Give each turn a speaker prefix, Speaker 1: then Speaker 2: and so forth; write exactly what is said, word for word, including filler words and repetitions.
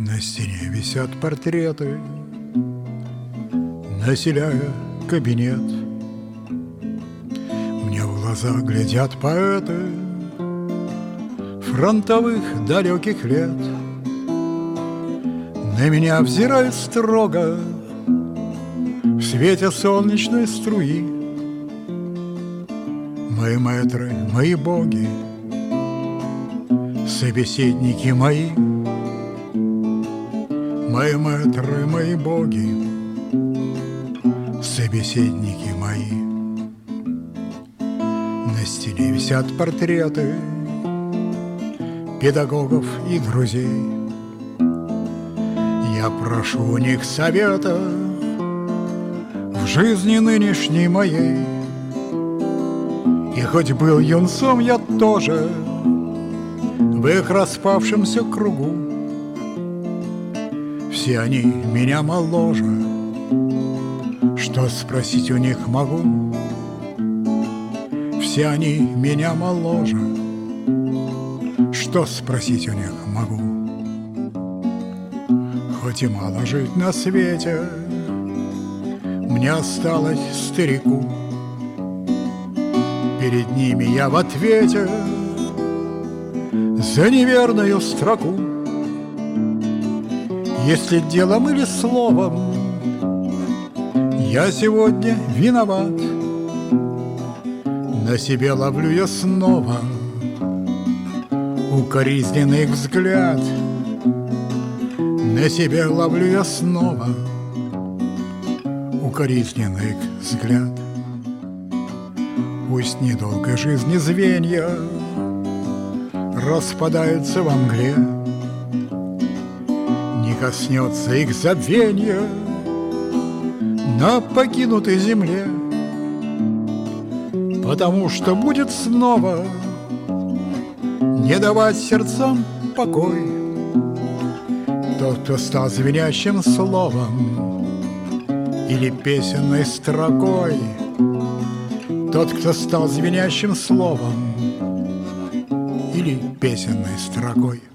Speaker 1: На стене висят портреты, населяя кабинет. Мне в глаза глядят поэты фронтовых далеких лет. На меня взирают строго в свете солнечной струи. Мои мэтры, мои боги, собеседники мои. Мои мэтры, мои боги, собеседники мои. На стене висят портреты педагогов и друзей. Я прошу у них совета в жизни нынешней моей. И хоть был юнцом я тоже в их распавшемся кругу, все они меня моложе, что спросить у них могу? Все они меня моложе, что спросить у них могу? Хоть и мало жить на свете, мне осталось старику. Перед ними я в ответе за неверную строку. Если делом или словом я сегодня виноват, на себе ловлю я снова укоризненный взгляд. На себе ловлю я снова укоризненный взгляд. Пусть недолго жизни звенья распадаются во мгле, не коснется их забвенья на покинутой земле, потому что будет снова не давать сердцам покой тот, кто стал звенящим словом или песенной строкой. Тот, кто стал звенящим словом или песенной строкой.